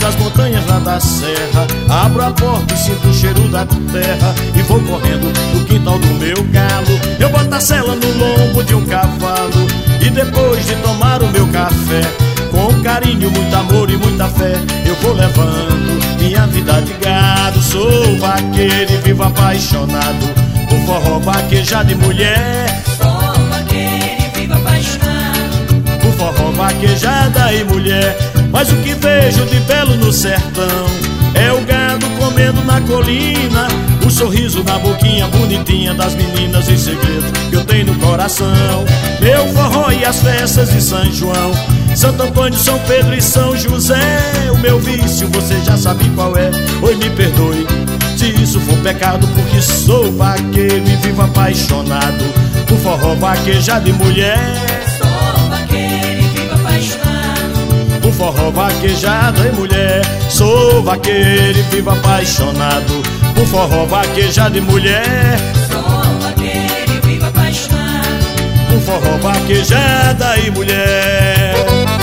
das montanhas lá da serra, abro a porta e sinto o cheiro da terra e vou correndo no quintal do meu galo. Eu boto a sela no lombo de um cavalo e depois de tomar o meu café, com carinho, muito amor e muita fé, eu vou levando minha vida de gado. Sou vaqueiro e vivo apaixonado por forró, vaquejada e mulher. Sou vaqueiro e vivo apaixonado por forró, vaquejada e mulher. Mas o que vejo de belo no sertão é o gado comendo na colina, o sorriso na boquinha bonitinha das meninas e segredo que eu tenho no coração. Meu forró e as festas de São João, Santo Antônio, São Pedro e São José. O meu vício você já sabe qual é. Oi, me perdoe se isso for pecado, porque sou vaqueiro e vivo apaixonado por forró, vaquejada e mulher. Sou vaqueiro e vivo apaixonado por forró, vaquejada e mulher. Sou vaqueiro e vivo apaixonado por forró, vaquejada e mulher. Sou vaqueiro e vivo apaixonado por forró, vaquejada e mulher.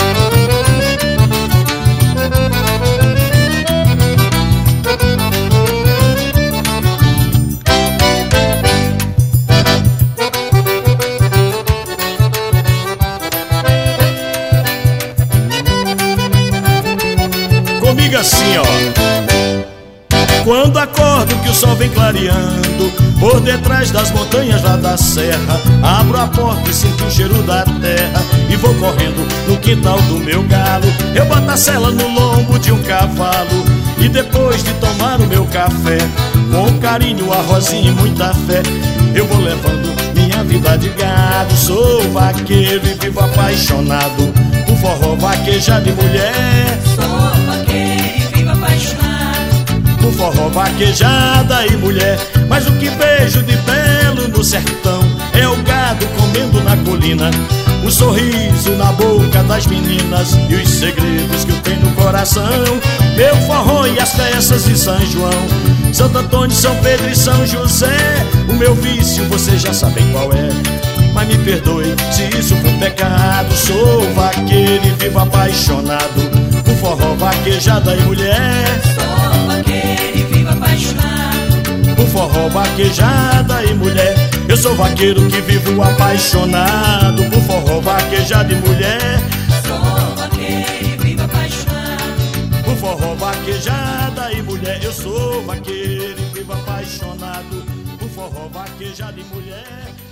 Comigo assim, ó. Quando acordo que o sol vem clareando por detrás das montanhas lá da serra, abro a porta e sinto o cheiro da terra e vou correndo no quintal do meu galo. Eu boto a sela no lombo de um cavalo e depois de tomar o meu café, com carinho, a rosinha e muita fé, eu vou levando minha vida de gado. Sou vaqueiro e vivo apaixonado por forró, vaquejada e mulher. Sou vaqueiro e vivo apaixonado por forró, vaquejada e mulher. Mas o que vejo de belo no sertão é o gado comendo na colina, o sorriso na boca das meninas e os segredos que eu tenho no coração. Meu forró e as festas de São João, Santo Antônio, São Pedro e São José. O meu vício vocês já sabem qual é, mas me perdoe se isso for pecado. Sou vaqueiro e vivo apaixonado por forró, vaquejada e mulher. Sou vaqueiro e vivo apaixonado por forró, vaquejada e mulher. Eu sou vaqueiro que vivo apaixonado por forró, vaquejada e mulher. Sou vaqueiro e vivo apaixonado por forró, vaquejada e mulher. Eu sou vaqueiro e vivo apaixonado por forró, vaquejada e mulher.